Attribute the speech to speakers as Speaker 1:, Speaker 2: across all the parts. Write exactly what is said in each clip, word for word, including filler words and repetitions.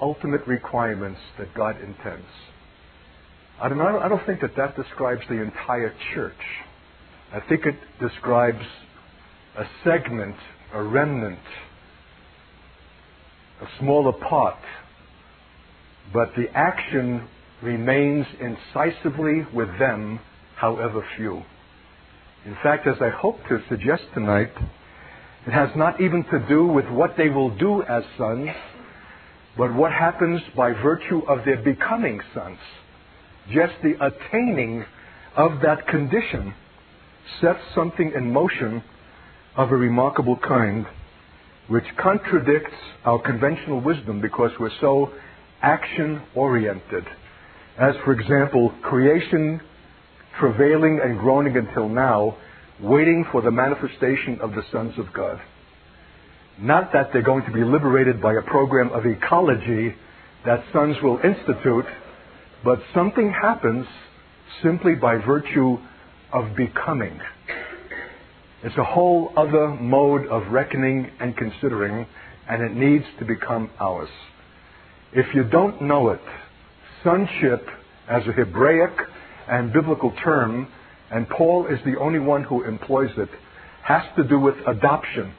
Speaker 1: ultimate requirements that God intends. I don't, know, I don't think that that describes the entire church. I think it describes a segment, a remnant, a smaller part. But the action remains incisively with them, however few. In fact, as I hope to suggest tonight, it has not even to do with what they will do as sons, but what happens by virtue of their becoming sons. Just the attaining of that condition sets something in motion of a remarkable kind, which contradicts our conventional wisdom because we're so action-oriented. As, for example, creation travailing and groaning until now, waiting for the manifestation of the sons of God. Not that they're going to be liberated by a program of ecology that sons will institute, but something happens simply by virtue of becoming. It's a whole other mode of reckoning and considering, and it needs to become ours. If you don't know it, sonship as a Hebraic and biblical term, and Paul is the only one who employs it, has to do with adoption.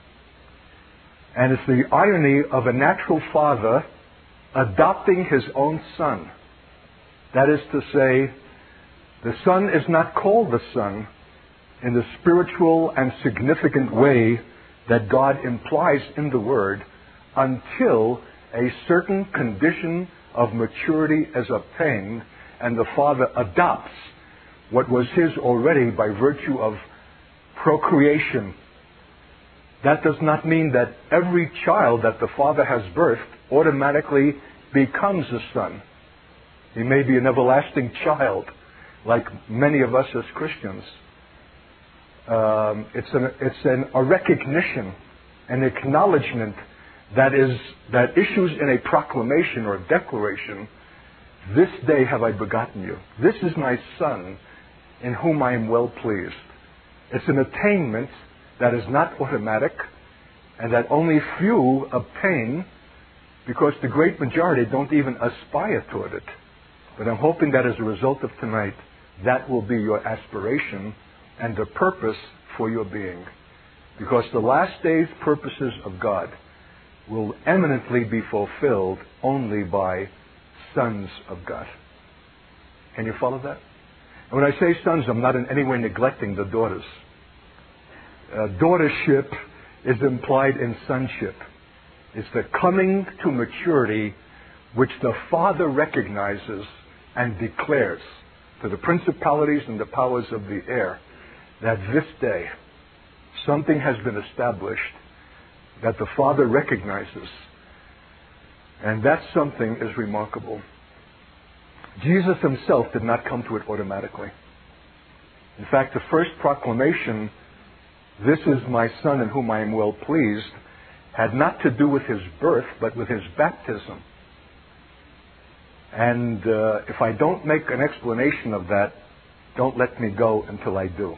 Speaker 1: And it's the irony of a natural father adopting his own son. That is to say, the son is not called the son in the spiritual and significant way that God implies in the word until a certain condition of maturity is obtained and the father adopts what was his already by virtue of procreation. That does not mean that every child that the father has birthed automatically becomes a son. He may be an everlasting child, like many of us as Christians. Um, it's an, it's an, a recognition, an acknowledgement that is that issues in a proclamation or a declaration. This day have I begotten you. This is my son, in whom I am well pleased. It's an attainment that is not automatic, and that only few obtain, because the great majority don't even aspire toward it. But I'm hoping that as a result of tonight, that will be your aspiration and the purpose for your being. Because the last days purposes of God will eminently be fulfilled only by sons of God. Can you follow that? And when I say sons, I'm not in any way neglecting the daughters. Uh, daughtership is implied in sonship. It's the coming to maturity which the Father recognizes and declares to the principalities and the powers of the air that this day something has been established that the Father recognizes. And that something is remarkable. Jesus himself did not come to it automatically. In fact, the first proclamation, "This is my Son in whom I am well pleased," had not to do with his birth, but with his baptism. And uh, if I don't make an explanation of that, don't let me go until I do.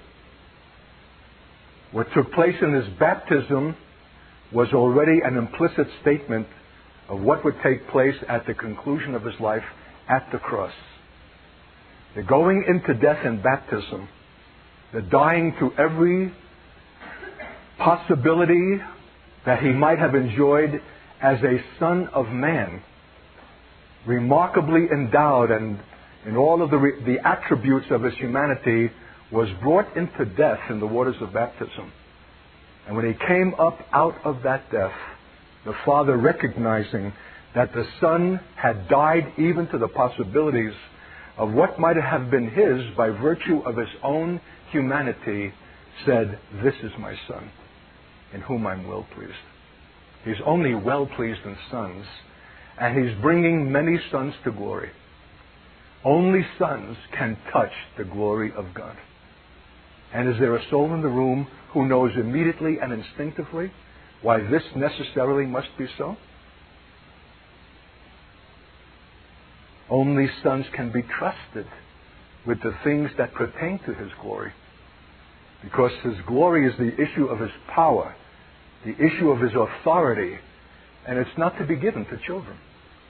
Speaker 1: What took place in his baptism was already an implicit statement of what would take place at the conclusion of his life at the cross. The going into death in baptism, the dying to every possibility that he might have enjoyed as a son of man, remarkably endowed and in all of the, re- the attributes of his humanity, was brought into death in the waters of baptism. And when he came up out of that death, the Father, recognizing that the Son had died even to the possibilities of what might have been his by virtue of his own humanity, said, "This is my Son, in whom I'm well pleased." He's only well pleased in sons, and he's bringing many sons to glory. Only sons can touch the glory of God. And is there a soul in the room who knows immediately and instinctively why this necessarily must be so? Only sons can be trusted with the things that pertain to his glory. Because his glory is the issue of his power, the issue of his authority, and it's not to be given to children.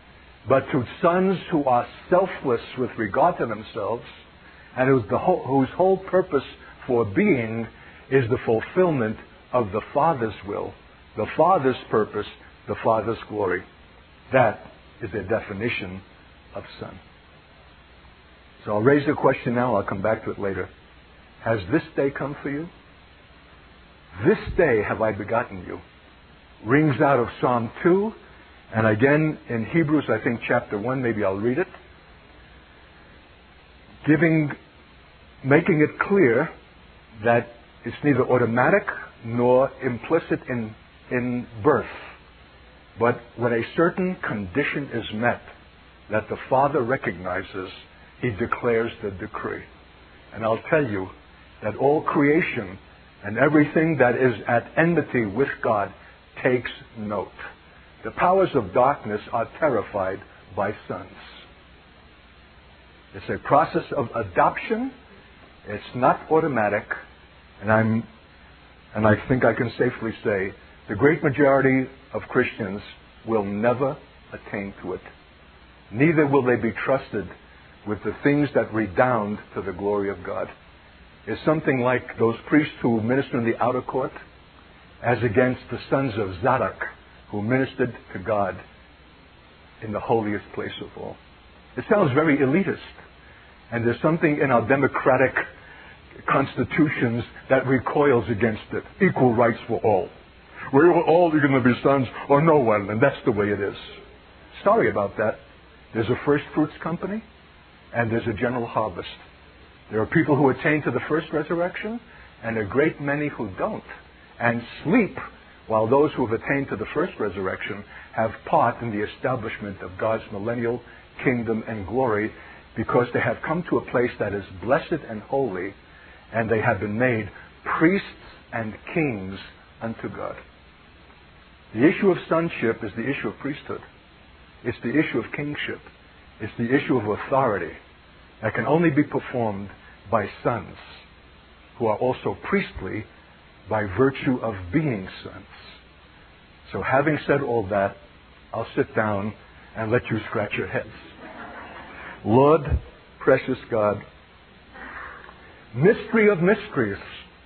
Speaker 1: but to sons who are selfless with regard to themselves, and whose, the whole, whose whole purpose for being is the fulfillment of the Father's will, the Father's purpose, the Father's glory. That is a definition of son. So I'll raise the question now, I'll come back to it later. Has this day come for you? This day have I begotten you. Rings out of Psalm two, and again in Hebrews, I think chapter one, maybe I'll read it. Giving, making it clear that it's neither automatic nor implicit in, in birth. But when a certain condition is met that the Father recognizes, He declares the decree. And I'll tell you that all creation and everything that is at enmity with God takes note. The powers of darkness are terrified by sons. It's a process of adoption. It's not automatic. And I'm, and I think I can safely say, the great majority of Christians will never attain to it. Neither will they be trusted with the things that redound to the glory of God. It's something like those priests who minister in the outer court, as against the sons of Zadok, who ministered to God in the holiest place of all. It sounds very elitist, and there's something in our democratic constitutions that recoils against it. Equal rights for all. We're all going to be sons or no one, and that's the way it is. Sorry about that. There's a first fruits company, and there's a general harvest. There are people who attain to the first resurrection, and a great many who don't, and sleep while those who have attained to the first resurrection have part in the establishment of God's millennial kingdom and glory, because they have come to a place that is blessed and holy, and they have been made priests and kings unto God. The issue of sonship is the issue of priesthood. It's the issue of kingship. It's the issue of authority that can only be performed by sons who are also priestly by virtue of being sons. So having said all that, I'll sit down and let you scratch your heads. Lord, precious God, mystery of mysteries,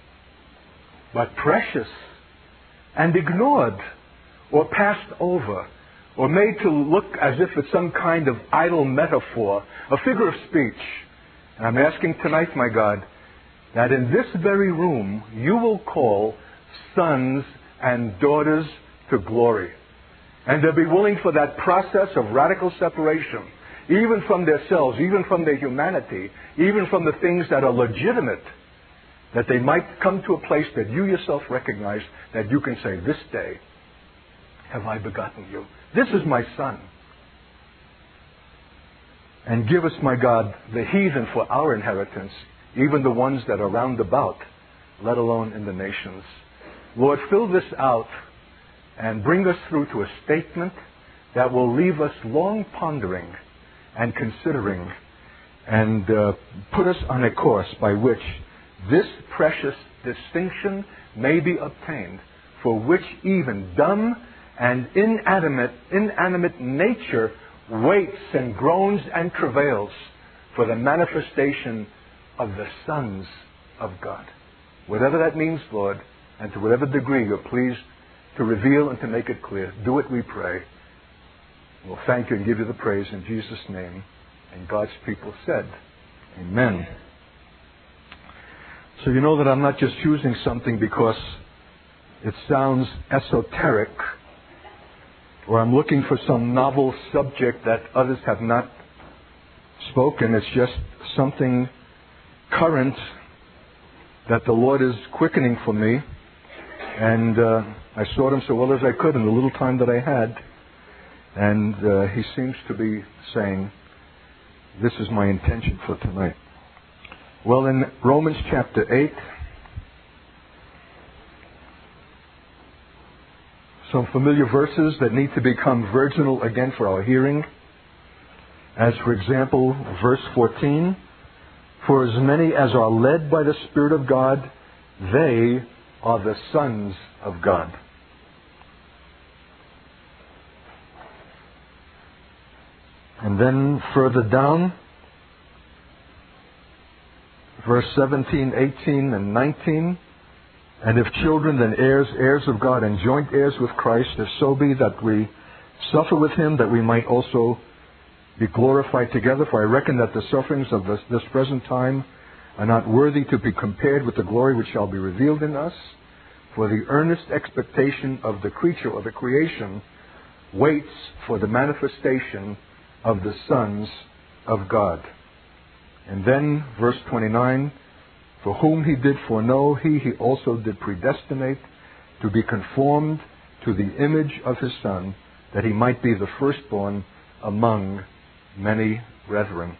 Speaker 1: but precious and ignored or passed over or made to look as if it's some kind of idle metaphor, a figure of speech. And I'm asking tonight, my God, that in this very room you will call sons and daughters to glory. And they'll be willing for that process of radical separation, even from themselves, even from their humanity, even from the things that are legitimate, that they might come to a place that you yourself recognize, that you can say, this day have I begotten you. This is my son. And give us, my God, the heathen for our inheritance, even the ones that are round about, let alone in the nations. Lord, fill this out and bring us through to a statement that will leave us long pondering and considering, and uh, put us on a course by which this precious distinction may be obtained, for which even dumb and inanimate, inanimate nature waits and groans and travails for the manifestation of the sons of God. Whatever that means, Lord, and to whatever degree you're pleased to reveal and to make it clear, do it, we pray. We'll thank you and give you the praise in Jesus' name. And God's people said, amen. So you know that I'm not just choosing something because it sounds esoteric, or I'm looking for some novel subject that others have not spoken. It's just something current that the Lord is quickening for me. And uh, I sought Him so well as I could in the little time that I had. And uh, He seems to be saying, this is my intention for tonight. Well, in Romans chapter eight, some familiar verses that need to become virginal again for our hearing. As, for example, verse fourteen, for as many as are led by the Spirit of God, they are the sons of God. And then further down, verse seventeen, eighteen, and nineteen, and if children, then heirs, heirs of God, and joint heirs with Christ, if so be that we suffer with him, that we might also be glorified together. For I reckon that the sufferings of this, this present time are not worthy to be compared with the glory which shall be revealed in us. For the earnest expectation of the creature or the creation waits for the manifestation of the sons of God. And then, verse twenty-nine, for whom he did foreknow, he he also did predestinate to be conformed to the image of his Son, that he might be the firstborn among many brethren.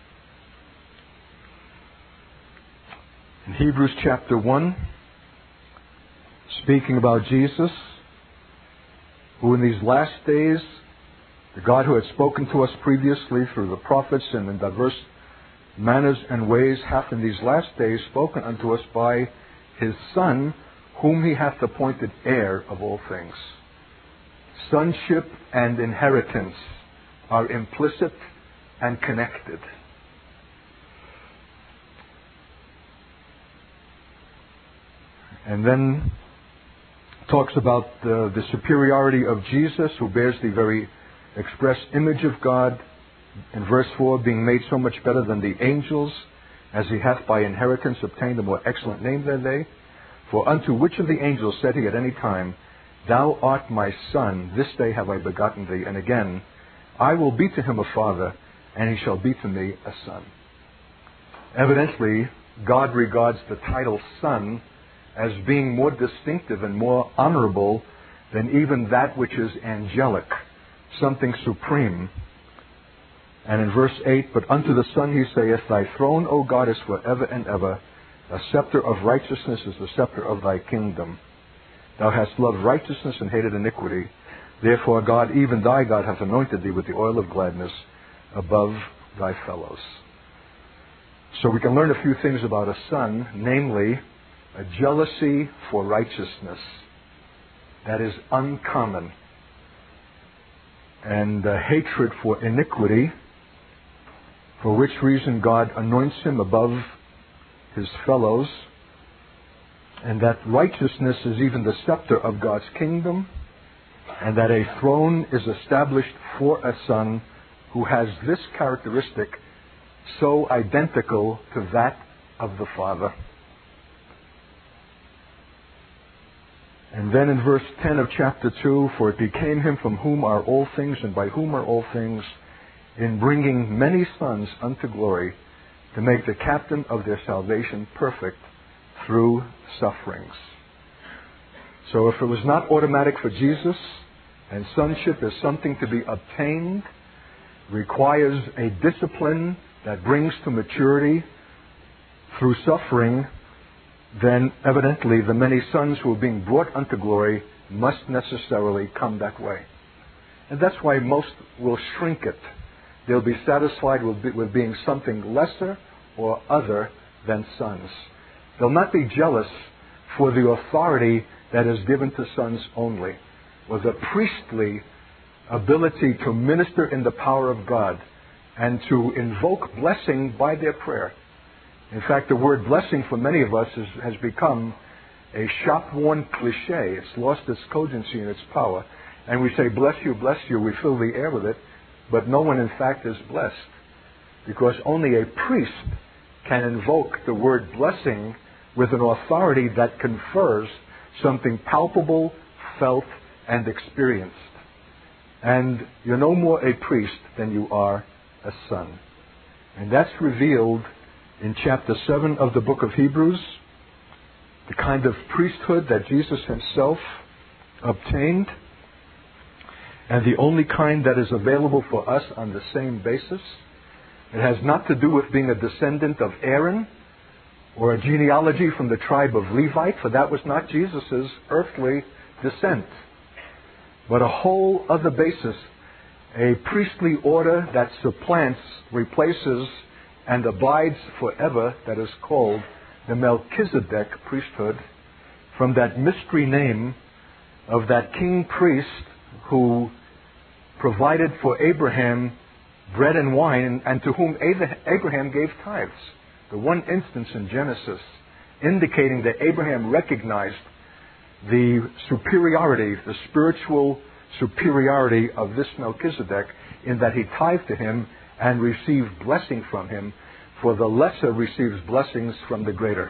Speaker 1: In Hebrews chapter one, speaking about Jesus, who in these last days, the God who had spoken to us previously through the prophets and in diverse manners and ways, hath in these last days spoken unto us by his Son, whom he hath appointed heir of all things. Sonship and inheritance are implicit and connected. And then talks about the, the superiority of Jesus, who bears the very express image of God. In verse four, being made so much better than the angels, as he hath by inheritance obtained a more excellent name than they. For unto which of the angels said he at any time, Thou art my Son, this day have I begotten thee. And again, I will be to him a father, and he shall be to me a son. Evidently, God regards the title Son as being more distinctive and more honorable than even that which is angelic, something supreme. And in verse eight, but unto the Son he saith, Thy throne, O God, is forever and ever. A scepter of righteousness is the scepter of thy kingdom. Thou hast loved righteousness and hated iniquity. Therefore God, even thy God, hath anointed thee with the oil of gladness above thy fellows. So we can learn a few things about a son, namely, a jealousy for righteousness that is uncommon, and a hatred for iniquity, for which reason God anoints him above his fellows, and that righteousness is even the scepter of God's kingdom, and that a throne is established for a son who has this characteristic so identical to that of the Father. And then in verse ten of chapter two, for it became him from whom are all things, and by whom are all things, in bringing many sons unto glory, to make the captain of their salvation perfect through sufferings. So if it was not automatic for Jesus, and sonship is something to be obtained, requires a discipline that brings to maturity through suffering, then evidently the many sons who are being brought unto glory must necessarily come that way. And that's why most will shrink it. They'll be satisfied with, be, with being something lesser or other than sons. They'll not be jealous for the authority that is given to sons only, or the priestly ability to minister in the power of God and to invoke blessing by their prayer. In fact, the word blessing for many of us is, has become a shop-worn cliche. It's lost its cogency and its power. And we say, bless you, bless you. We fill the air with it. But no one, in fact, is blessed. Because only a priest can invoke the word blessing with an authority that confers something palpable, felt, and experienced. And you're no more a priest than you are a son. And that's revealed in chapter seven of the book of Hebrews, the kind of priesthood that Jesus himself obtained, and the only kind that is available for us on the same basis. It has not to do with being a descendant of Aaron or a genealogy from the tribe of Levite, for that was not Jesus' earthly descent, but a whole other basis, a priestly order that supplants, replaces, and abides forever, that is called the Melchizedek priesthood, from that mystery name of that king priest who provided for Abraham bread and wine, and to whom Abraham gave tithes. The one instance in Genesis indicating that Abraham recognized the superiority, the spiritual superiority of this Melchizedek, in that he tithed to him and received blessing from him, for the lesser receives blessings from the greater.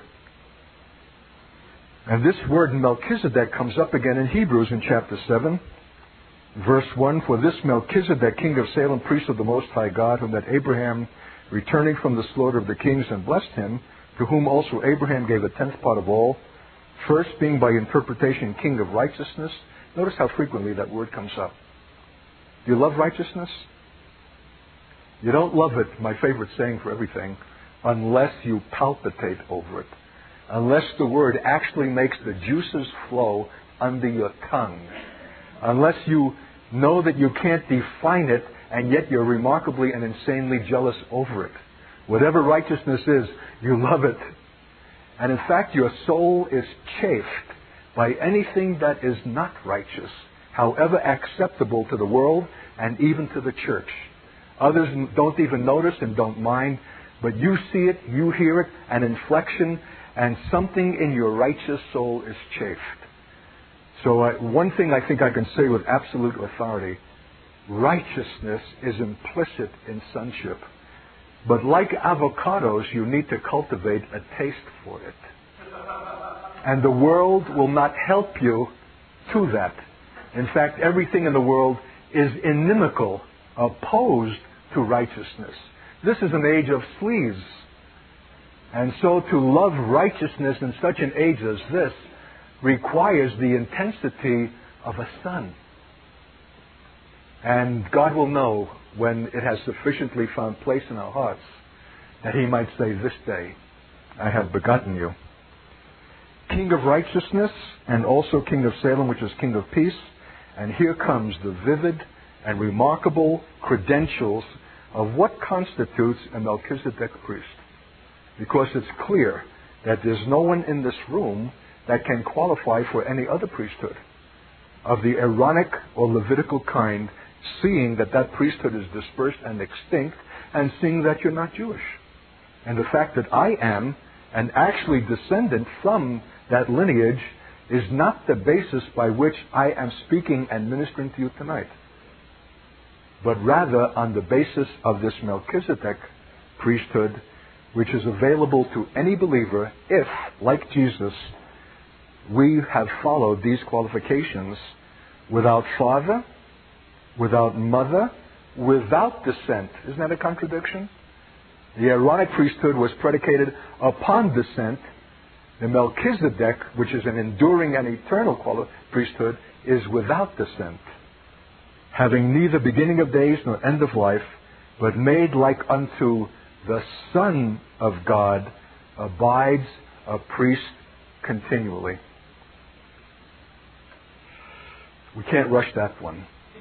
Speaker 1: And this word Melchizedek comes up again in Hebrews in chapter seven, verse one, for this Melchizedek, king of Salem, priest of the Most High God, whom that Abraham, returning from the slaughter of the kings, and blessed him, to whom also Abraham gave a tenth part of all, first being by interpretation king of righteousness. Notice how frequently that word comes up. Do you love righteousness? You don't love it, my favorite saying for everything, unless you palpitate over it. Unless the word actually makes the juices flow under your tongue. Unless you know that you can't define it, and yet you're remarkably and insanely jealous over it. Whatever righteousness is, you love it. And in fact, your soul is chafed by anything that is not righteous, however acceptable to the world and even to the church. Others don't even notice and don't mind, but you see it, you hear it, an inflection, and something in your righteous soul is chafed. So uh, one thing I think I can say with absolute authority, righteousness is implicit in sonship. But like avocados, you need to cultivate a taste for it. And the world will not help you to that. In fact, everything in the world is inimical, opposed to righteousness. This is an age of sleaze. And so to love righteousness in such an age as this requires the intensity of a son. And God will know when it has sufficiently found place in our hearts that He might say, this day I have begotten you. King of righteousness and also King of Salem, which is King of peace. And here comes the vivid and remarkable credentials of what constitutes a Melchizedek priest. Because it's clear that there's no one in this room that can qualify for any other priesthood of the Aaronic or Levitical kind, seeing that that priesthood is dispersed and extinct, and seeing that you're not Jewish. And the fact that I am an actually descendant from that lineage is not the basis by which I am speaking and ministering to you tonight, but rather on the basis of this Melchizedek priesthood, which is available to any believer if, like Jesus, we have followed these qualifications without father, without mother, without descent. Isn't that a contradiction? The Aaronic priesthood was predicated upon descent. The Melchizedek, which is an enduring and eternal quali- priesthood, is without descent, having neither beginning of days nor end of life, but made like unto the Son of God, abides a priest continually. We can't rush that one.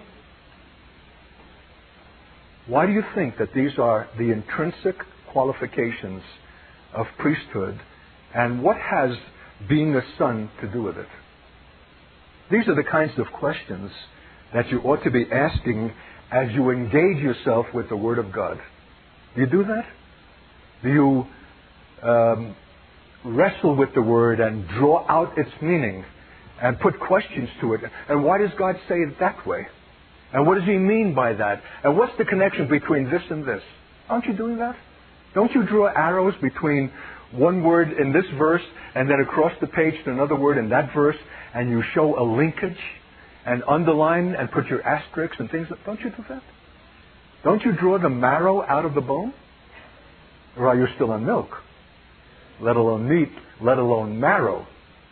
Speaker 1: Why do you think that these are the intrinsic qualifications of priesthood, and what has being a son to do with it? These are the kinds of questions that you ought to be asking as you engage yourself with the Word of God. Do you do that? Do you um, wrestle with the Word and draw out its meaning and put questions to it? And why does God say it that way? And what does He mean by that? And what's the connection between this and this? Aren't you doing that? Don't you draw arrows between one word in this verse and then across the page to another word in that verse, and you show a linkage and underline and put your asterisks and things? Don't you do that? Don't you draw the marrow out of the bone? Or are you still on milk? Let alone meat, let alone marrow.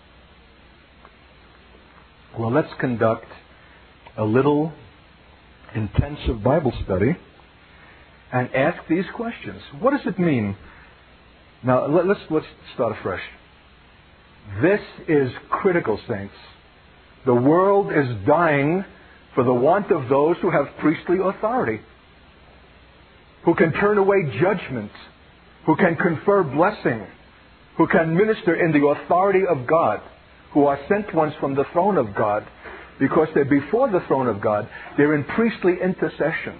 Speaker 1: Well, let's conduct a little intensive Bible study and ask these questions. What does it mean? Now, let's, let's start afresh. This is critical, saints. The world is dying for the want of those who have priestly authority, who can turn away judgment, who can confer blessing, who can minister in the authority of God, who are sent ones from the throne of God, because they're before the throne of God. They're in priestly intercession.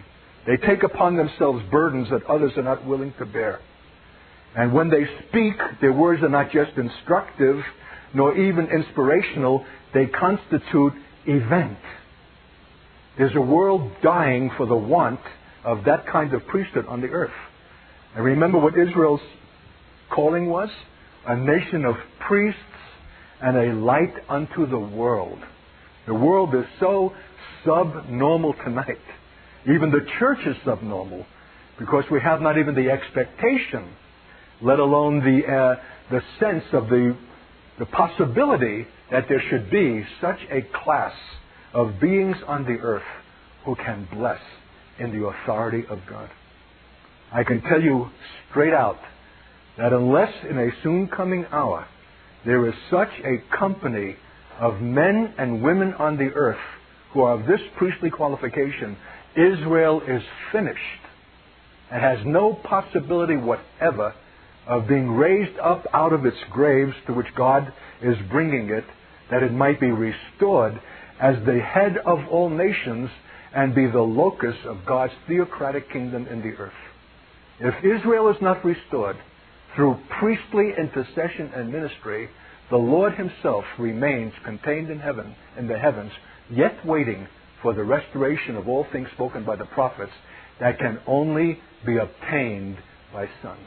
Speaker 1: They take upon themselves burdens that others are not willing to bear. And when they speak, their words are not just instructive, nor even inspirational. They constitute event. There's a world dying for the want of that kind of priesthood on the earth. And remember what Israel's calling was? A nation of priests and a light unto the world. The world is so subnormal tonight. Even the church is subnormal, because we have not even the expectation, let alone the uh, the sense of the the possibility that there should be such a class of beings on the earth who can bless in the authority of God. I can tell you straight out that unless in a soon coming hour there is such a company of men and women on the earth who are of this priestly qualification, Israel is finished and has no possibility whatever of being raised up out of its graves to which God is bringing it, that it might be restored as the head of all nations and be the locus of God's theocratic kingdom in the earth. If Israel is not restored through priestly intercession and ministry, the Lord himself remains contained in heaven, in the heavens, yet waiting for the restoration of all things spoken by the prophets that can only be obtained by sons.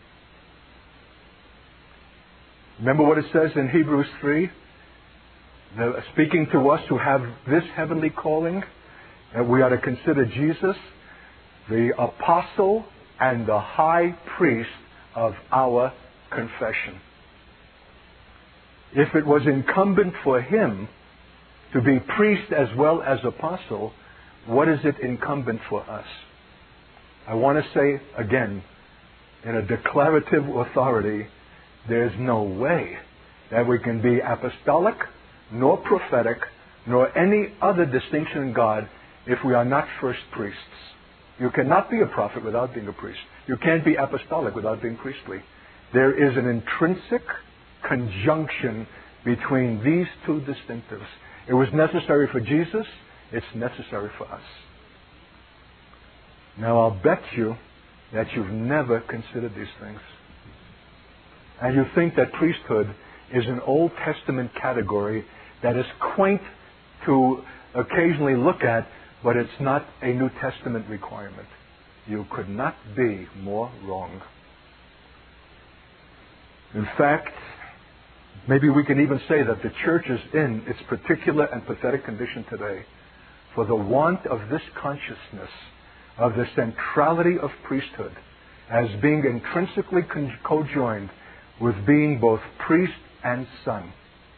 Speaker 1: Remember what it says in Hebrews three? The, speaking to us who have this heavenly calling, that we are to consider Jesus the apostle and the high priest of our confession. If it was incumbent for him to be priest as well as apostle, what is it incumbent for us? I want to say again, in a declarative authority, there's no way that we can be apostolic, nor prophetic, nor any other distinction in God if we are not first priests. You cannot be a prophet without being a priest. You can't be apostolic without being priestly. There is an intrinsic conjunction between these two distinctives. It was necessary for Jesus. It's necessary for us. Now, I'll bet you that you've never considered these things. And you think that priesthood is an Old Testament category that is quaint to occasionally look at, but it's not a New Testament requirement. You could not be more wrong. In fact, maybe we can even say that the church is in its particular and pathetic condition today for the want of this consciousness of the centrality of priesthood as being intrinsically con- co-joined with being both priest and son.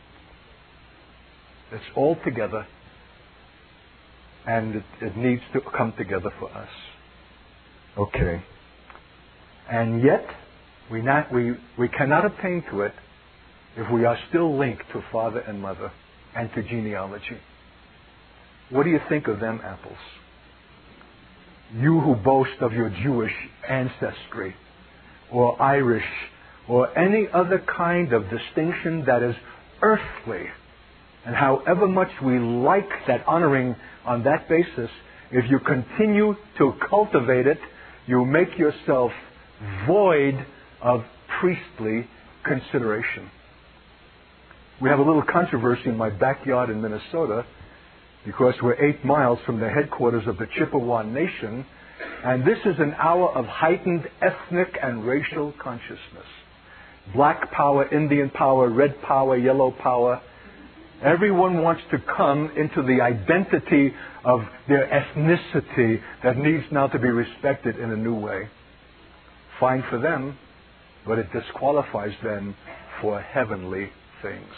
Speaker 1: It's all together, and it, it needs to come together for us. Okay. And yet, we, not, we, we cannot obtain to it if we are still linked to father and mother and to genealogy. What do you think of them apples? You who boast of your Jewish ancestry, or Irish, or any other kind of distinction that is earthly, and however much we like that honoring on that basis, if you continue to cultivate it, you make yourself void of priestly consideration. We have a little controversy in my backyard in Minnesota because we're eight miles from the headquarters of the Chippewa Nation, and this is an hour of heightened ethnic and racial consciousness. Black power, Indian power, red power, yellow power. Everyone wants to come into the identity of their ethnicity that needs now to be respected in a new way. Fine for them, but it disqualifies them for heavenly things.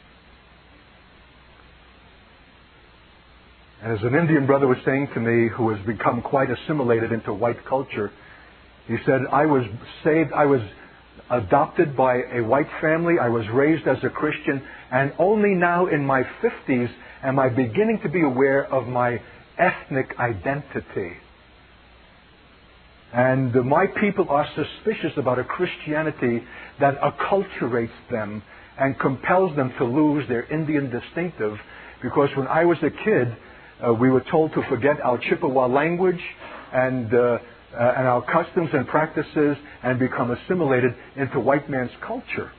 Speaker 1: And as an Indian brother was saying to me, who has become quite assimilated into white culture, he said, I was saved, I was adopted by a white family, I was raised as a Christian, and only now in my fifties am I beginning to be aware of my ethnic identity. And my people are suspicious about a Christianity that acculturates them and compels them to lose their Indian distinctive, because when I was a kid, uh, we were told to forget our Chippewa language, and, uh, uh, and our customs and practices and become assimilated into white man's culture.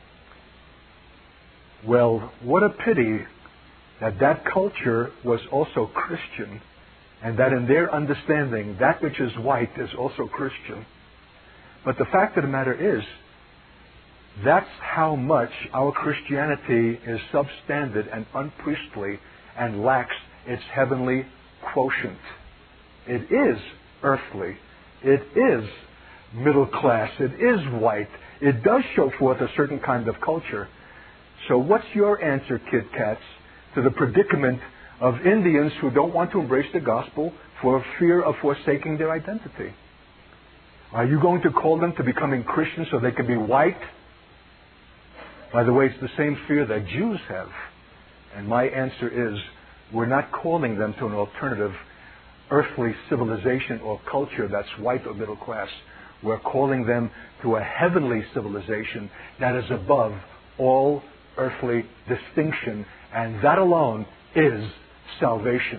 Speaker 1: Well, what a pity that that culture was also Christian, and that in their understanding, that which is white is also Christian. But the fact of the matter is, that's how much our Christianity is substandard and unpriestly and lacks its heavenly quotient. It is earthly. It is middle class. It is white. It does show forth a certain kind of culture. So what's your answer, Kit Kats, to the predicament of Indians who don't want to embrace the gospel for fear of forsaking their identity? Are you going to call them to becoming Christians so they can be white? By the way, it's the same fear that Jews have. And my answer is, we're not calling them to an alternative earthly civilization or culture that's white or middle class. We're calling them to a heavenly civilization that is above all earthly distinction, and that alone is salvation.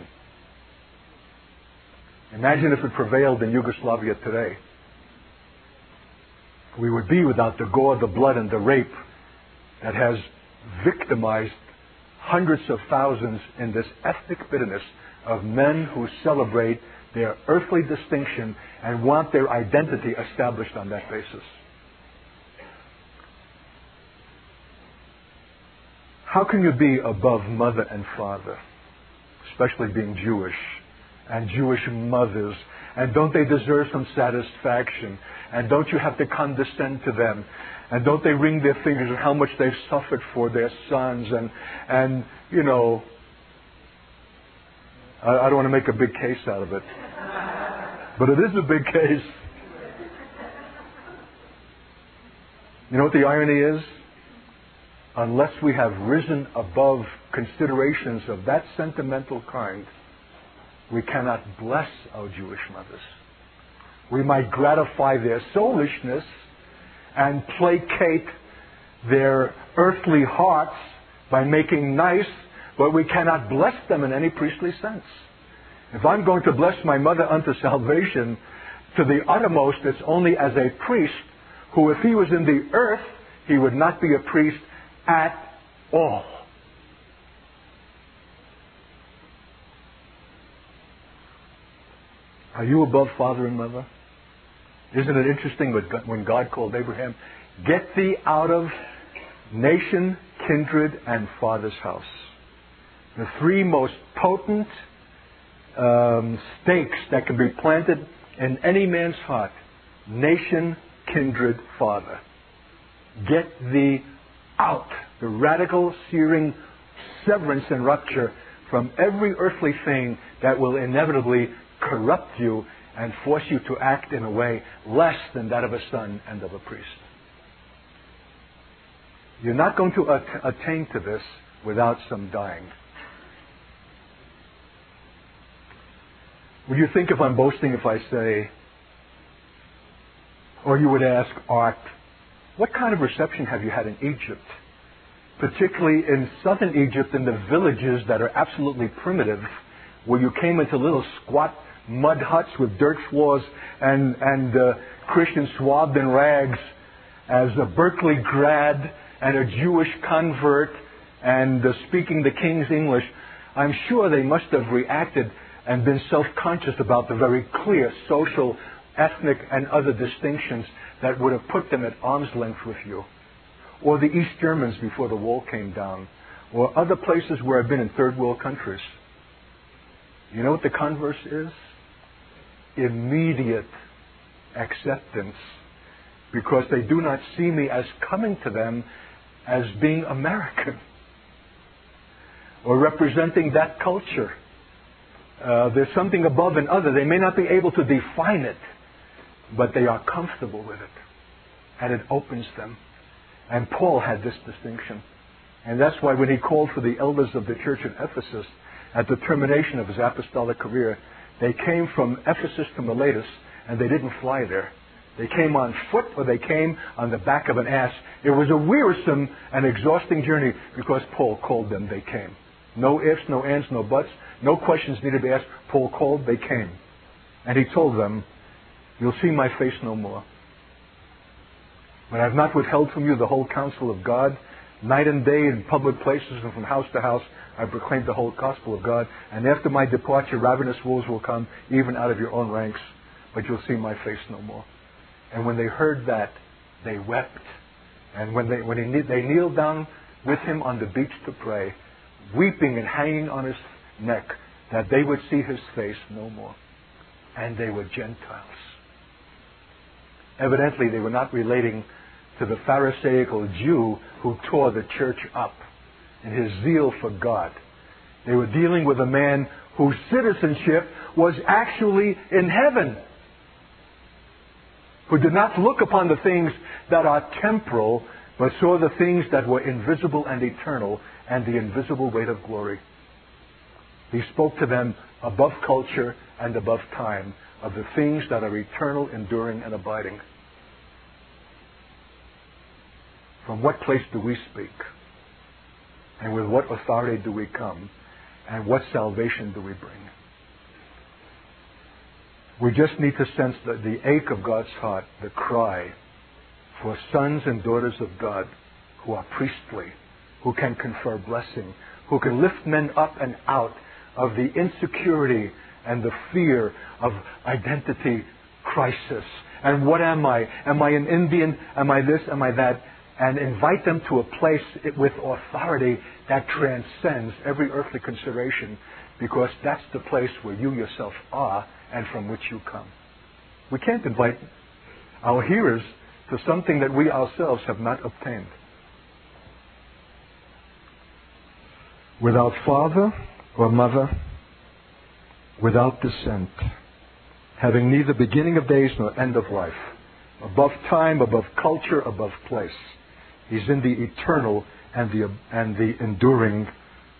Speaker 1: Imagine if it prevailed in Yugoslavia today. We would be without the gore, the blood, and the rape that has victimized hundreds of thousands in this ethnic bitterness of men who celebrate their earthly distinction and want their identity established on that basis. How can you be above mother and father, especially being Jewish, and Jewish mothers? And don't they deserve some satisfaction? And don't you have to condescend to them? And don't they wring their fingers at how much they've suffered for their sons? And, and you know, I, I don't want to make a big case out of it. But it is a big case. You know what the irony is? Unless we have risen above considerations of that sentimental kind, we cannot bless our Jewish mothers. We might gratify their soulishness and placate their earthly hearts by making nice, but we cannot bless them in any priestly sense. If I'm going to bless my mother unto salvation to the uttermost, it's only as a priest who, if he was in the earth, he would not be a priest at all. Are you above father and mother? Isn't it interesting when God called Abraham, get thee out of nation, kindred, and father's house? The three most potent um, stakes that can be planted in any man's heart. Nation, kindred, father. Get thee out. The radical, searing severance and rupture from every earthly thing that will inevitably corrupt you and force you to act in a way less than that of a son and of a priest. You're not going to at- attain to this without some dying. Would you think if I'm boasting if I say, or you would ask, Art, what kind of reception have you had in Egypt? Particularly in southern Egypt, in the villages that are absolutely primitive, where you came into little squat mud huts with dirt floors and, and uh, Christians swathed in rags. As a Berkeley grad and a Jewish convert and uh, speaking the King's English, I'm sure they must have reacted and been self-conscious about the very clear social, ethnic, and other distinctions that would have put them at arm's length with you. Or the East Germans before the wall came down. Or other places where I've been in third world countries. You know what the converse is? Immediate acceptance. Because they do not see me as coming to them as being American. Or representing that culture. Uh, there's something above and other. They may not be able to define it, but they are comfortable with it. And it opens them. And Paul had this distinction. And that's why when he called for the elders of the church at Ephesus, at the termination of his apostolic career, they came from Ephesus to Miletus, and they didn't fly there. They came on foot or they came on the back of an ass. It was a wearisome and exhausting journey because Paul called them, they came. No ifs, no ands, no buts. No questions needed to be asked. Paul called, they came. And he told them, you'll see my face no more. But I've not withheld from you the whole counsel of God. Night and day in public places and from house to house, I proclaim the whole gospel of God. And after my departure, ravenous wolves will come, even out of your own ranks. But you'll see my face no more. And when they heard that, they wept. And when they when he, they kneeled down with him on the beach to pray, weeping and hanging on his neck, that they would see his face no more. And they were Gentiles. Evidently, they were not relating to the Pharisaical Jew who tore the church up in his zeal for God. They were dealing with a man whose citizenship was actually in heaven, who did not look upon the things that are temporal, but saw the things that were invisible and eternal, and the invisible weight of glory. He spoke to them above culture and above time, of the things that are eternal, enduring, and abiding. From what place do we speak? And with what authority do we come? And what salvation do we bring? We just need to sense the, the ache of God's heart, the cry for sons and daughters of God who are priestly, who can confer blessing, who can lift men up and out of the insecurity and the fear of identity crisis. And what am I? Am I an Indian? Am I this? Am I that? And invite them to a place with authority that transcends every earthly consideration, because that's the place where you yourself are and from which you come. We can't invite our hearers to something that we ourselves have not obtained. Without father or mother, without descent, having neither beginning of days nor end of life, above time, above culture, above place. He's in the eternal and the and the enduring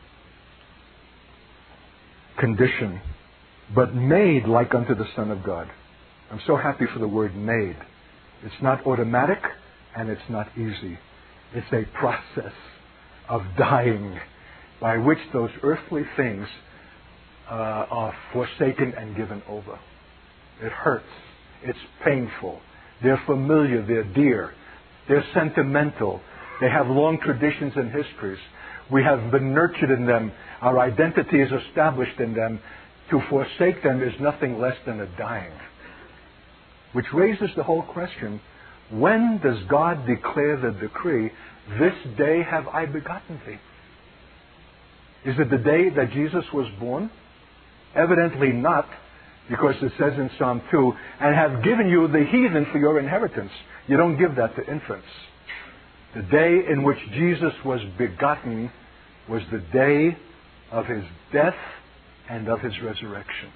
Speaker 1: condition, but made like unto the Son of God. I'm so happy for the word made. It's not automatic and it's not easy. It's a process of dying by which those earthly things uh, are forsaken and given over. It hurts. It's painful. They're familiar. They're dear. They're sentimental. They have long traditions and histories. We have been nurtured in them. Our identity is established in them. To forsake them is nothing less than a dying. Which raises the whole question, when does God declare the decree, this day have I begotten thee? Is it the day that Jesus was born? Evidently not, because it says in Psalm two, and have given you the heathen for your inheritance. You don't give that to infants. The day in which Jesus was begotten was the day of his death and of his resurrection.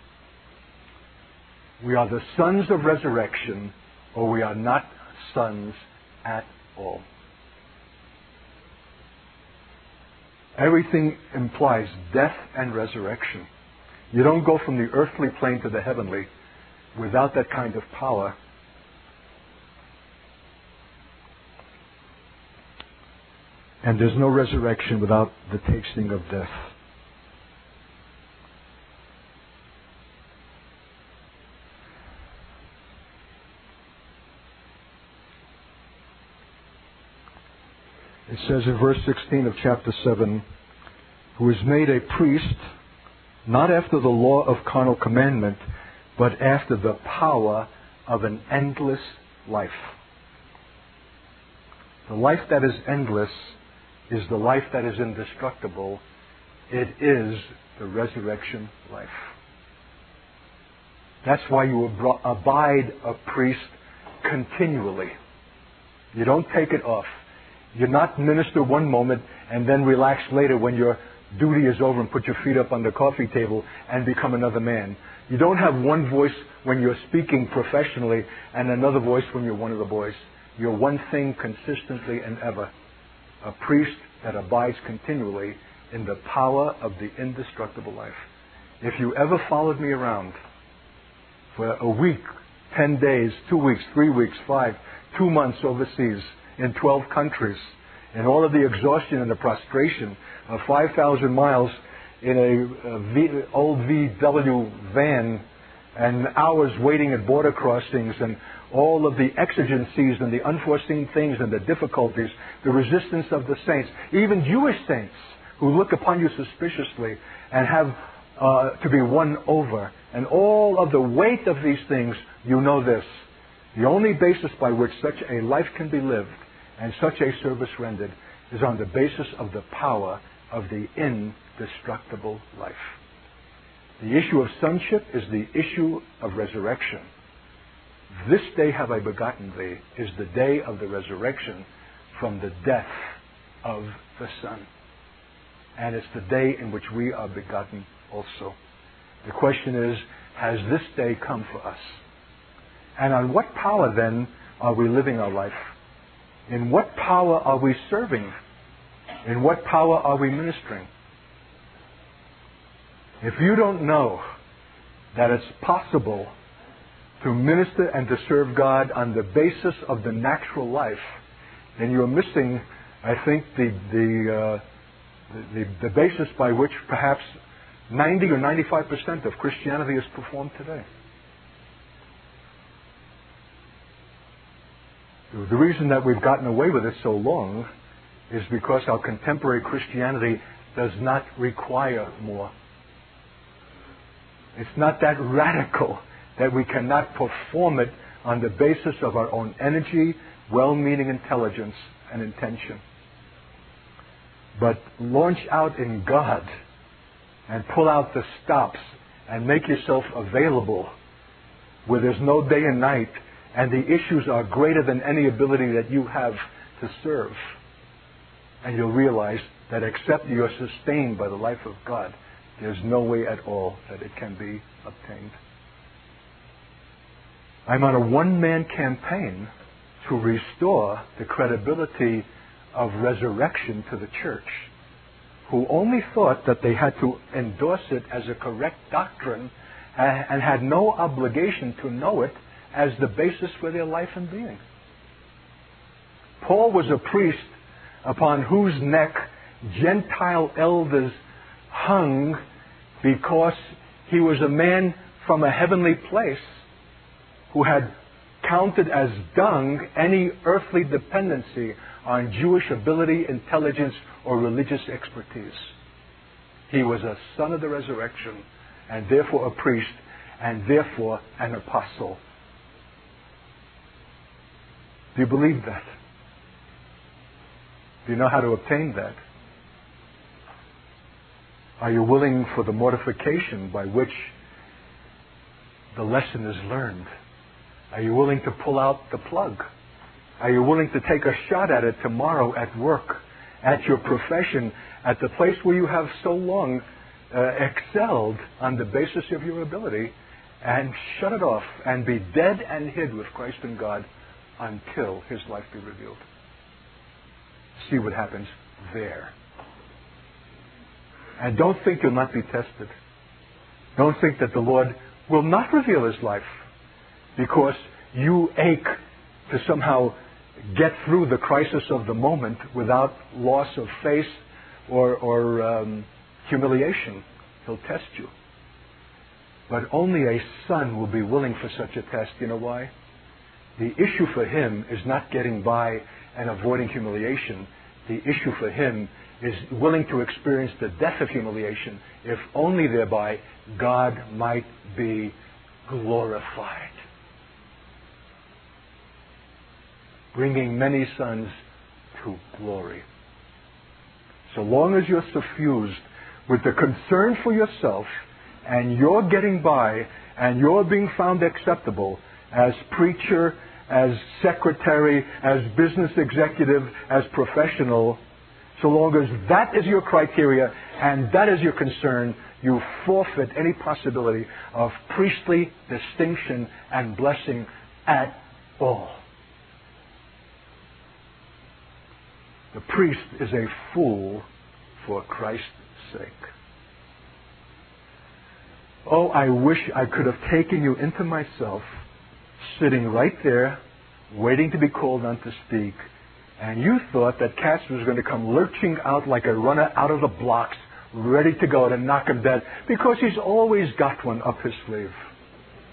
Speaker 1: We are the sons of resurrection, or we are not sons at all. Everything implies death and resurrection. You don't go from the earthly plane to the heavenly without that kind of power. And there's no resurrection without the tasting of death. It says in verse sixteen of chapter seven, who is made a priest, not after the law of carnal commandment, but after the power of an endless life. The life that is endless is the life that is indestructible. It is the resurrection life. That's why you abide a priest continually. You don't take it off. You not minister one moment and then relax later when your duty is over and put your feet up on the coffee table and become another man. You don't have one voice when you're speaking professionally and another voice when you're one of the boys. You're one thing consistently and ever. A priest that abides continually in the power of the indestructible life. If you ever followed me around for a week, ten days, two weeks, three weeks, five, two months overseas, in twelve countries, and all of the exhaustion and the prostration of five thousand miles in a, a v, old V W van and hours waiting at border crossings and all of the exigencies and the unforeseen things and the difficulties, the resistance of the saints, even Jewish saints who look upon you suspiciously and have uh, to be won over, and all of the weight of these things, you know this. The only basis by which such a life can be lived and such a service rendered is on the basis of the power of the indestructible life. The issue of sonship is the issue of resurrection. This day have I begotten thee is the day of the resurrection from the death of the Son. And it's the day in which we are begotten also. The question is, has this day come for us? And on what power then are we living our life? In what power are we serving? In what power are we ministering? If you don't know that it's possible to minister and to serve God on the basis of the natural life, then you're missing, I think, the the, uh, the, the, the basis by which perhaps ninety or ninety-five percent of Christianity is performed today. The reason that we've gotten away with it so long is because our contemporary Christianity does not require more. It's not that radical that we cannot perform it on the basis of our own energy, well-meaning intelligence, and intention. But launch out in God and pull out the stops and make yourself available where there's no day and night and the issues are greater than any ability that you have to serve. And you'll realize that except you're sustained by the life of God, there's no way at all that it can be obtained. I'm on a one-man campaign to restore the credibility of resurrection to the church, who only thought that they had to endorse it as a correct doctrine and had no obligation to know it as the basis for their life and being. Paul was a priest upon whose neck Gentile elders hung because he was a man from a heavenly place who had counted as dung any earthly dependency on Jewish ability, intelligence, or religious expertise. He was a son of the resurrection, and therefore a priest, and therefore an apostle. Do you believe that? Do you know how to obtain that? Are you willing for the mortification by which the lesson is learned? Are you willing to pull out the plug? Are you willing to take a shot at it tomorrow at work, at your profession, at the place where you have so long uh, excelled on the basis of your ability, and shut it off and be dead and hid with Christ in God until His life be revealed? See what happens there. And don't think you'll not be tested. Don't think that the Lord will not reveal His life because you ache to somehow get through the crisis of the moment without loss of face or, or um, humiliation. He'll test you. But only a son will be willing for such a test. You know why? The issue for him is not getting by and avoiding humiliation. The issue for him is willing to experience the death of humiliation, if only thereby God might be glorified. Bringing many sons to glory. So long as you're suffused with the concern for yourself, and you're getting by, and you're being found acceptable as preacher, as secretary, as business executive, as professional, so long as that is your criteria and that is your concern, you forfeit any possibility of priestly distinction and blessing at all. The priest is a fool for Christ's sake. Oh, I wish I could have taken you into myself, sitting right there, waiting to be called on to speak, and you thought that Katz was going to come lurching out like a runner out of the blocks, ready to go to knock him dead, because he's always got one up his sleeve.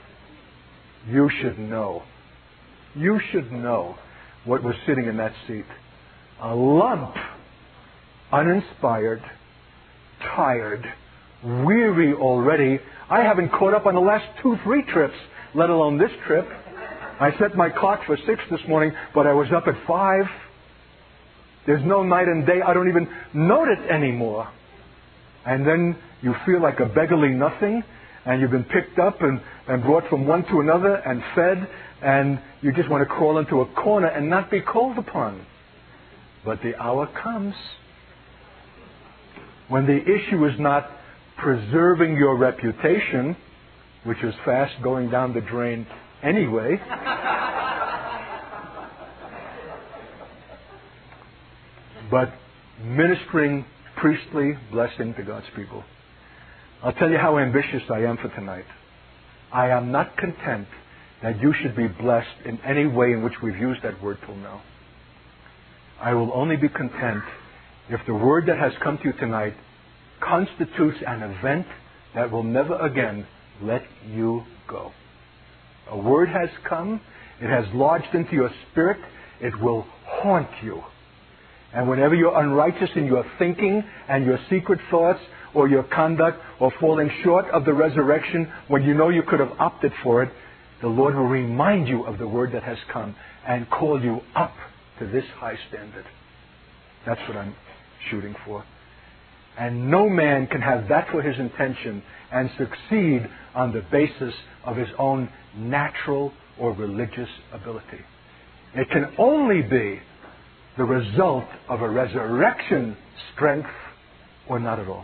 Speaker 1: you should know. You should know what was sitting in that seat. A lump, uninspired, tired, weary already. I haven't caught up on the last two, three trips, let alone this trip. I set my clock for six this morning, but I was up at five. There's no night and day. I don't even note it anymore. And then you feel like a beggarly nothing, and you've been picked up and, and brought from one to another and fed, and you just want to crawl into a corner and not be called upon. But the hour comes when the issue is not preserving your reputation, which is fast going down the drain anyway, but ministering priestly blessing to God's people. I'll tell you how ambitious I am for tonight. I am not content that you should be blessed in any way in which we've used that word till now. I will only be content if the word that has come to you tonight constitutes an event that will never again let you go. A word has come, it has lodged into your spirit, it will haunt you. And whenever you're unrighteous in your thinking and your secret thoughts or your conduct or falling short of the resurrection when you know you could have opted for it, the Lord will remind you of the word that has come and call you up to this high standard. That's what I'm shooting for. And no man can have that for his intention and succeed on the basis of his own natural or religious ability. It can only be the result of a resurrection strength or not at all.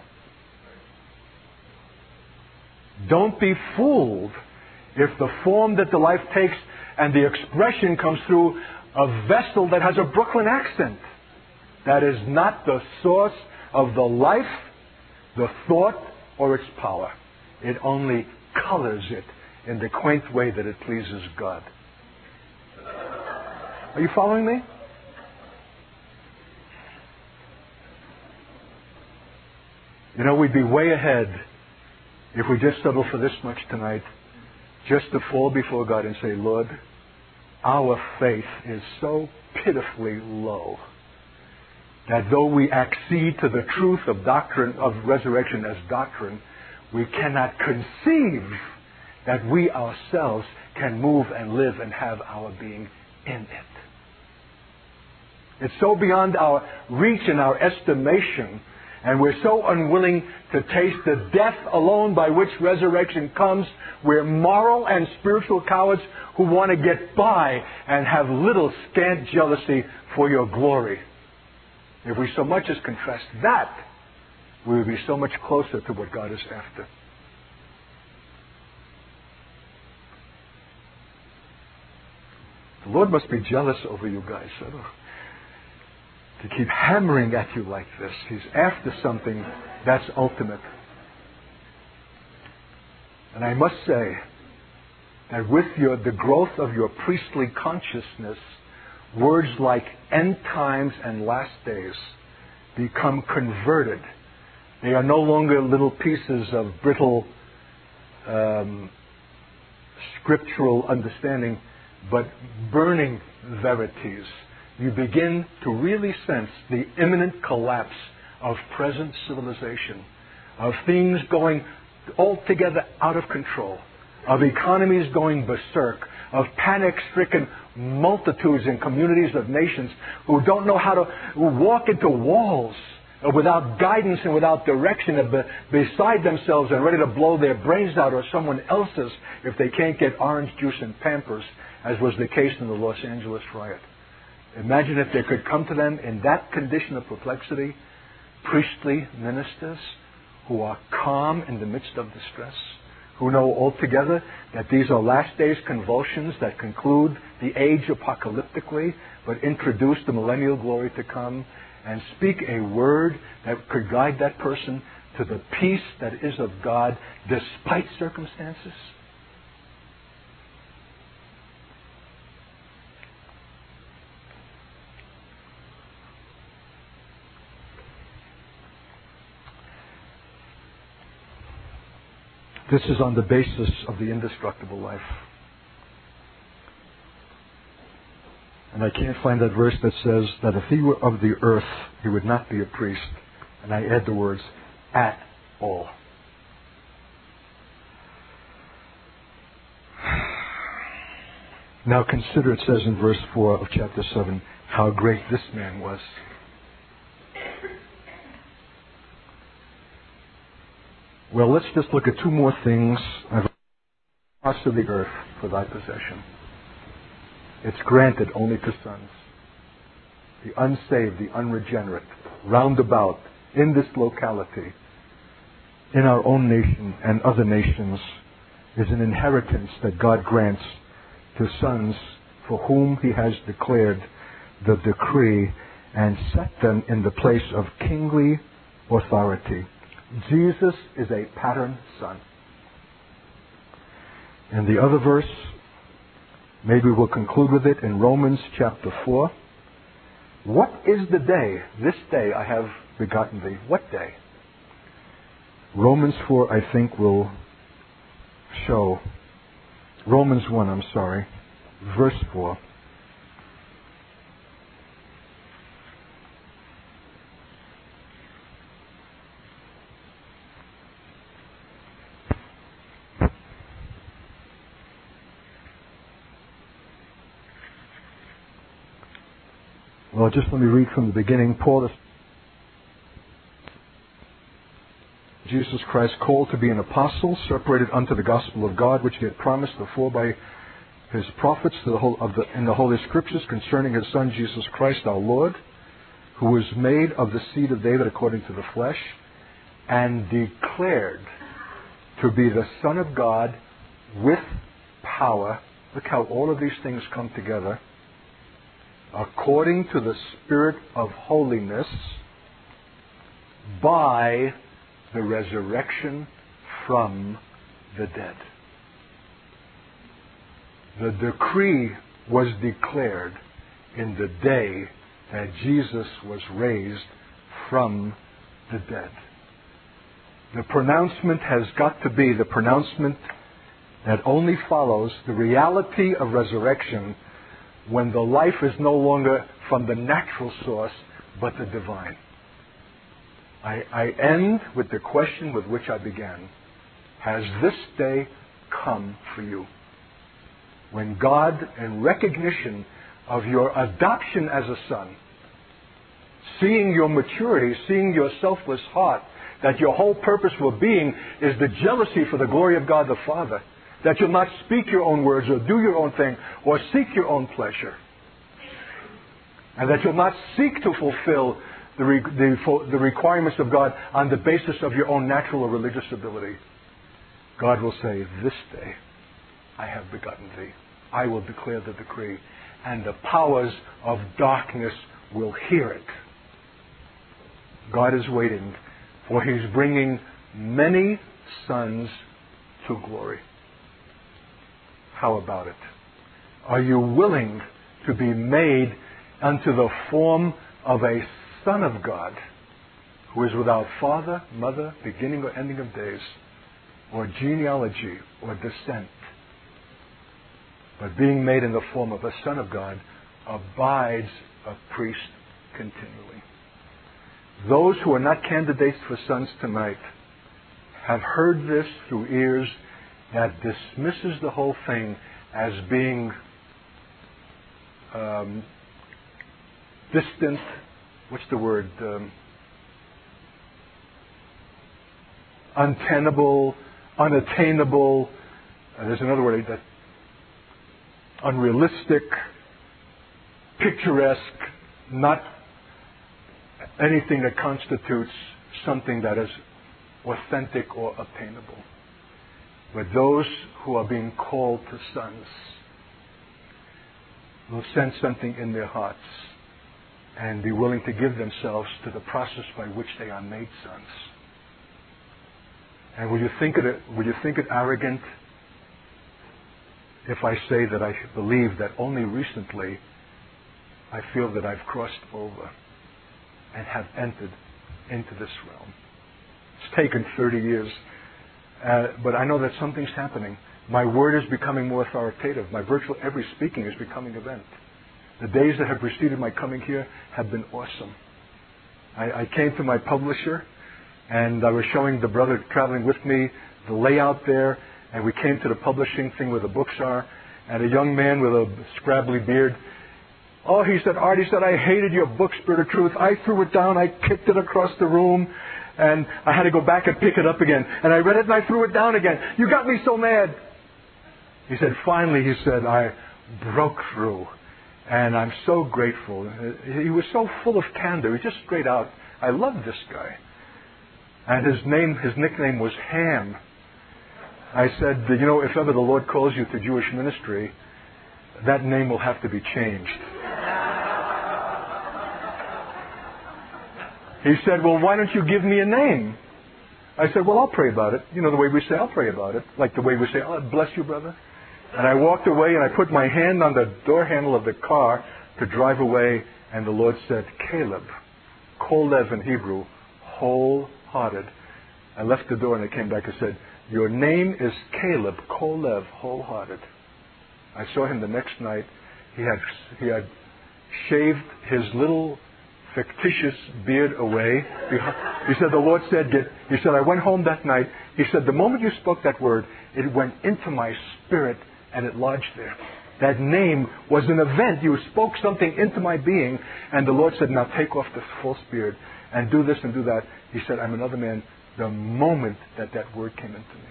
Speaker 1: Don't be fooled if the form that the life takes and the expression comes through a vessel that has a Brooklyn accent. That is not the source of the life, the thought, or its power. It only colors it in the quaint way that it pleases God. Are you following me? You know, we'd be way ahead if we just settle for this much tonight, just to fall before God and say, Lord, our faith is so pitifully low that though we accede to the truth of doctrine of resurrection as doctrine, we cannot conceive that we ourselves can move and live and have our being in it. It's so beyond our reach and our estimation, and we're so unwilling to taste the death alone by which resurrection comes. We're moral and spiritual cowards who want to get by and have little scant jealousy for your glory. If we so much as confess that, we will be so much closer to what God is after. The Lord must be jealous over you guys. I don't, to keep hammering at you like this. He's after something that's ultimate. And I must say that with your, the growth of your priestly consciousness, words like end times and last days become converted. They are no longer little pieces of brittle um, scriptural understanding, but burning verities. You begin to really sense the imminent collapse of present civilization, of things going altogether out of control, of economies going berserk, of panic-stricken multitudes in communities of nations who don't know how to walk into walls without guidance and without direction, and be, beside themselves and ready to blow their brains out or someone else's if they can't get orange juice and Pampers, as was the case in the Los Angeles riot. Imagine if there could come to them in that condition of perplexity, priestly ministers who are calm in the midst of distress, who know altogether that these are last days convulsions that conclude the age apocalyptically, but introduce the millennial glory to come, and speak a word that could guide that person to the peace that is of God despite circumstances. This is on the basis of the indestructible life. And I can't find that verse that says that if he were of the earth, he would not be a priest. And I add the words, at all. Now consider, it says in verse four of chapter seven, how great this man was. Well, let's just look at two more things. Parts of the earth for thy possession. It's granted only to sons. The unsaved, the unregenerate, round about, in this locality, in our own nation and other nations, is an inheritance that God grants to sons for whom He has declared the decree and set them in the place of kingly authority. Jesus is a pattern son. And the other verse, maybe we'll conclude with it in Romans chapter four. What is the day? This day I have begotten thee. What day? Romans four, I think, will show. Romans one, I'm sorry. Verse four. Well, just let me read from the beginning. Paul, Jesus Christ, called to be an apostle, separated unto the gospel of God, which He had promised before by His prophets to the whole of the, in the Holy Scriptures concerning His Son, Jesus Christ, our Lord, who was made of the seed of David according to the flesh, and declared to be the Son of God with power. Look how all of these things come together. According to the Spirit of holiness, by the resurrection from the dead. The decree was declared in the day that Jesus was raised from the dead. The pronouncement has got to be the pronouncement that only follows the reality of resurrection when the life is no longer from the natural source, but the divine. I, I end with the question with which I began. Has this day come for you? When God, in recognition of your adoption as a son, seeing your maturity, seeing your selfless heart, that your whole purpose for being is the jealousy for the glory of God the Father, that you'll not speak your own words or do your own thing or seek your own pleasure. And that you'll not seek to fulfill the, re- the, the requirements of God on the basis of your own natural or religious ability. God will say, this day I have begotten thee. I will declare the decree. And the powers of darkness will hear it. God is waiting, for He's bringing many sons to glory. How about it? Are you willing to be made unto the form of a Son of God, who is without father, mother, beginning or ending of days, or genealogy, or descent, but being made in the form of a Son of God, abides a priest continually? Those who are not candidates for sons tonight have heard this through ears that dismisses the whole thing as being um, distant. What's the word? Um, untenable, unattainable. Uh, there's another word that unrealistic, picturesque, not anything that constitutes something that is authentic or obtainable. But those who are being called to sons will sense something in their hearts and be willing to give themselves to the process by which they are made sons. And will you think it, will you think it arrogant if I say that I believe that only recently I feel that I've crossed over and have entered into this realm? It's taken thirty years. Uh, but I know that something's happening. My word is becoming more authoritative. My virtual every speaking is becoming event. The days that have preceded my coming here have been awesome. I, I came to my publisher, and I was showing the brother traveling with me the layout there, and we came to the publishing thing where the books are, and a young man with a scrabbly beard, oh, he said, Art, he said, I hated your book, Spirit of Truth. I threw it down, I kicked it across the room, and I had to go back and pick it up again. And I read it and I threw it down again. You got me so mad. He said, finally, he said, I broke through. And I'm so grateful. He was so full of candor. He just straight out. I love this guy. And his name, his nickname was Ham. I said, you know, if ever the Lord calls you to Jewish ministry, that name will have to be changed. He said, well, why don't you give me a name? I said, well, I'll pray about it. You know, the way we say, I'll pray about it. Like the way we say, oh, bless you, brother. And I walked away and I put my hand on the door handle of the car to drive away. And the Lord said, Caleb, Kolev in Hebrew, wholehearted. I left the door and I came back and said, your name is Caleb, Kolev, wholehearted. I saw him the next night. He had, he had shaved his little fictitious beard away. He said, the Lord said, get, he said, I went home that night. He said, the moment you spoke that word, it went into my spirit and it lodged there. That name was an event. You spoke something into my being, and the Lord said, now take off the false beard and do this and do that. He said, I'm another man the moment that that word came into me.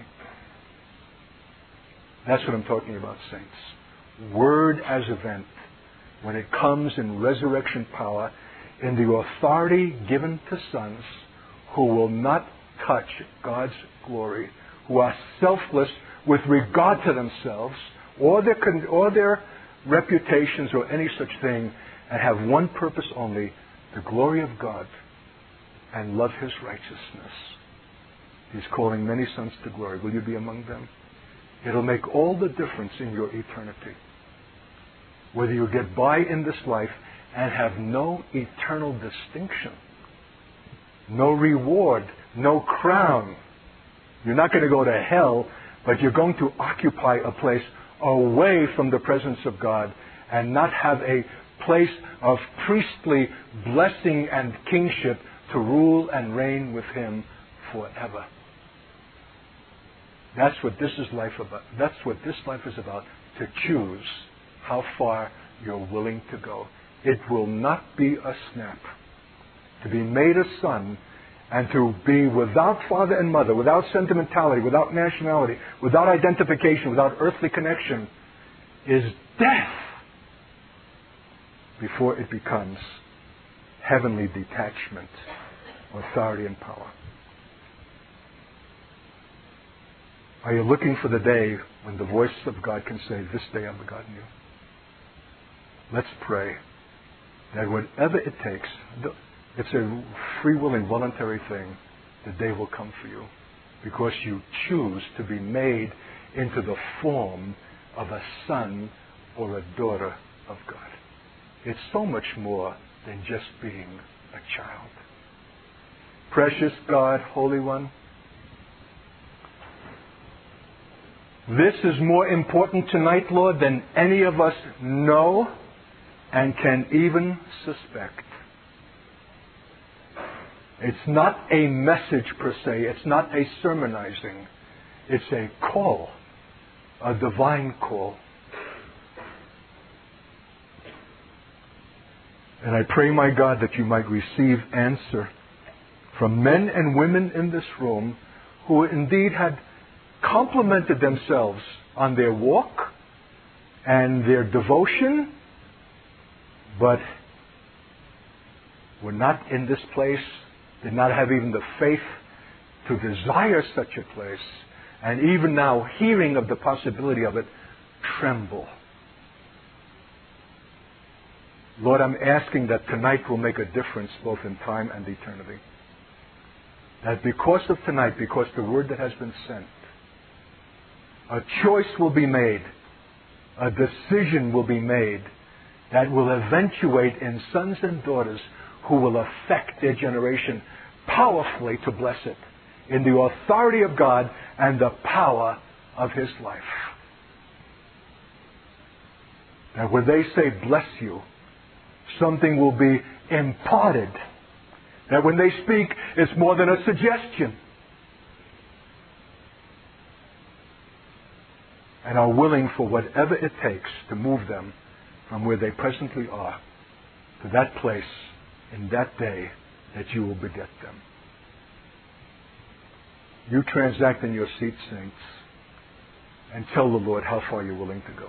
Speaker 1: That's what I'm talking about, saints. Word as event. When it comes in resurrection power, in the authority given to sons who will not touch God's glory, who are selfless with regard to themselves or their, or their reputations or any such thing, and have one purpose only, the glory of God, and love His righteousness. He's calling many sons to glory. Will you be among them? It'll make all the difference in your eternity. Whether you get by in this life and have no eternal distinction, no reward, no crown. You're not going to go to hell, but you're going to occupy a place away from the presence of God and not have a place of priestly blessing and kingship to rule and reign with Him forever. That's what this is life about. That's what this life is about, to choose how far you're willing to go. It will not be a snap. To be made a son and to be without father and mother, without sentimentality, without nationality, without identification, without earthly connection, is death before it becomes heavenly detachment, authority and power. Are you looking for the day when the voice of God can say, this day I've begotten you? Let's pray that whatever it takes, it's a free willing, voluntary thing, the day will come for you because you choose to be made into the form of a son or a daughter of God. It's so much more than just being a child. Precious God, Holy One, this is more important tonight, Lord, than any of us know and can even suspect. It's not a message per se. It's not a sermonizing. It's a call, a divine call. And I pray, my God, that you might receive answer from men and women in this room who indeed had complimented themselves on their walk and their devotion, but were not in this place, did not have even the faith to desire such a place, and even now, hearing of the possibility of it, tremble. Lord, I'm asking that tonight will make a difference both in time and eternity. That because of tonight, because the word that has been sent, a choice will be made, a decision will be made that will eventuate in sons and daughters who will affect their generation powerfully to bless it in the authority of God and the power of His life. And when they say bless you, something will be imparted. That when they speak, it's more than a suggestion. And are willing for whatever it takes to move them from where they presently are to that place in that day that you will beget them. You transact in your seat, saints, and tell the Lord how far you're willing to go.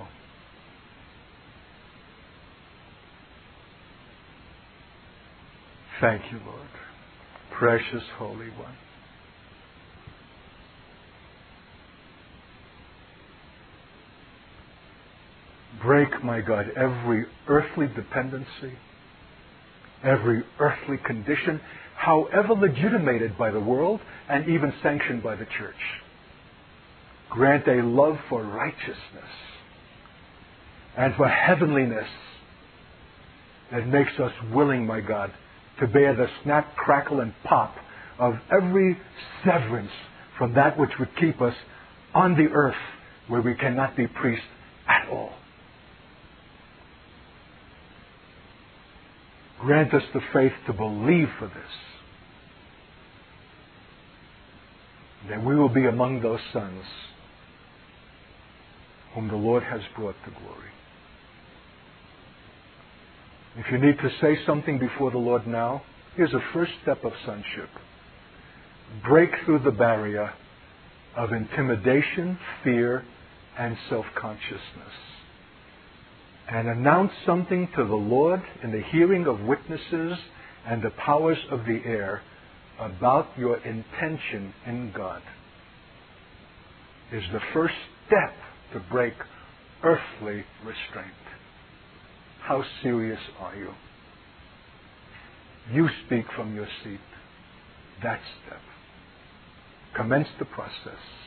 Speaker 1: Thank you, Lord. Precious Holy One. Break, my God, every earthly dependency, every earthly condition, however legitimated by the world and even sanctioned by the church. Grant a love for righteousness and for heavenliness that makes us willing, my God, to bear the snap, crackle, and pop of every severance from that which would keep us on the earth where we cannot be priests at all. Grant us the faith to believe for this, that we will be among those sons whom the Lord has brought to glory. If you need to say something before the Lord now, here's a first step of sonship. Break through the barrier of intimidation, fear, and self-consciousness. And announce something to the Lord in the hearing of witnesses and the powers of the air about your intention in God. Is the first step to break earthly restraint. How serious are you? You speak from your seat. That step. Commence the process.